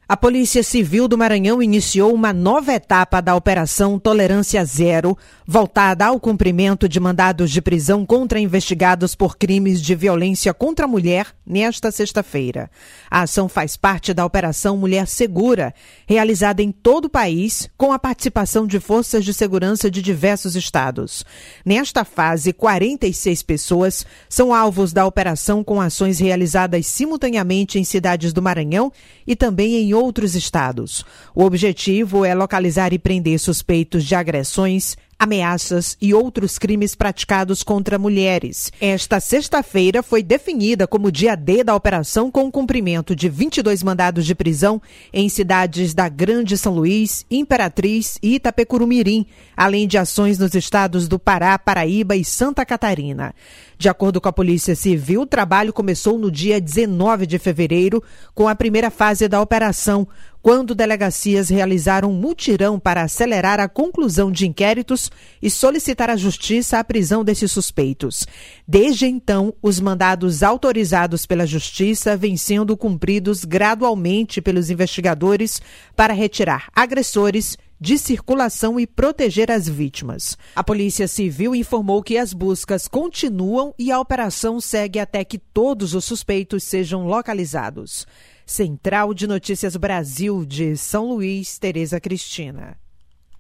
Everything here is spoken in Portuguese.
A Polícia Civil do Maranhão iniciou uma nova etapa da Operação Tolerância Zero, voltada ao cumprimento de mandados de prisão contra investigados por crimes de violência contra a mulher nesta sexta-feira. A ação faz parte da Operação Mulher Segura, realizada em todo o país, com a participação de forças de segurança de diversos estados. Nesta fase, 46 pessoas são alvos da operação, com ações realizadas simultaneamente em cidades do Maranhão e também em outros estados. O objetivo é localizar e prender suspeitos de agressões, ameaças e outros crimes praticados contra mulheres. Esta sexta-feira foi definida como dia D da operação, com o cumprimento de 22 mandados de prisão em cidades da Grande São Luís, Imperatriz e Itapecurumirim, além de ações nos estados do Pará, Paraíba e Santa Catarina. De acordo com a Polícia Civil, o trabalho começou no dia 19 de fevereiro, com a primeira fase da operação, quando delegacias realizaram um mutirão para acelerar a conclusão de inquéritos e solicitar à Justiça a prisão desses suspeitos. Desde então, os mandados autorizados pela Justiça vêm sendo cumpridos gradualmente pelos investigadores para retirar agressores de circulação e proteger as vítimas. A Polícia Civil informou que as buscas continuam e a operação segue até que todos os suspeitos sejam localizados. Central de Notícias Brasil de São Luís, Tereza Cristina.